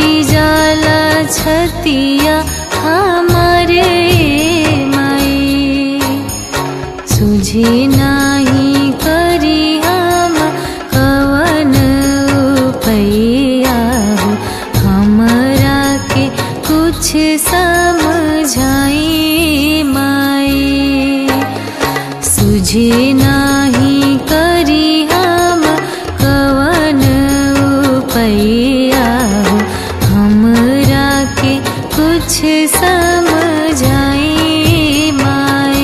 जाला छतिया हमारे माई। सुझे नाही करी हम कवन उपैया हो, हमरा के कुछ समझाई माई। सुझे नाही करी हम कवन उपैया हो, हमरा के कुछ समझाई माई।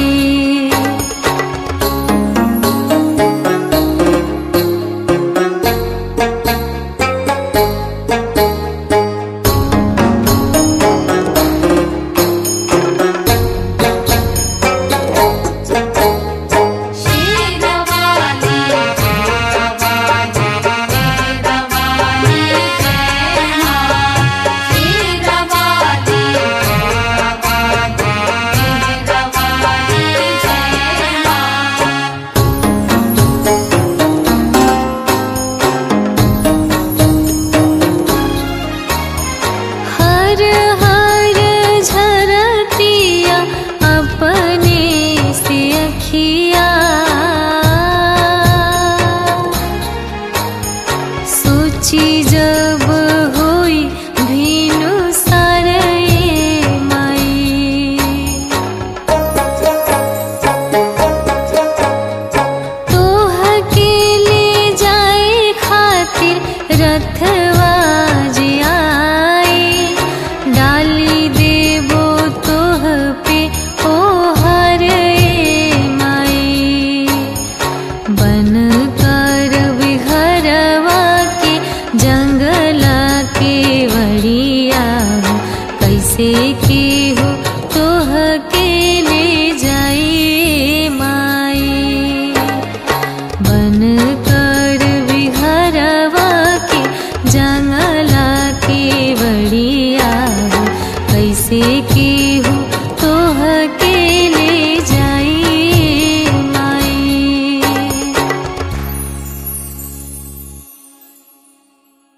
जब होई भीनु सारे माई, तोह के ले जाए खातिर रथवा जे आई। डाली देबो तोह पे ओ हर माई, बन कर विघरवा जंगला के वड़िया हो, कैसे की हो तोह के ले जाई माई। बन कर विघरवा के जंगला के वड़िया हो, कैसे की हो तोह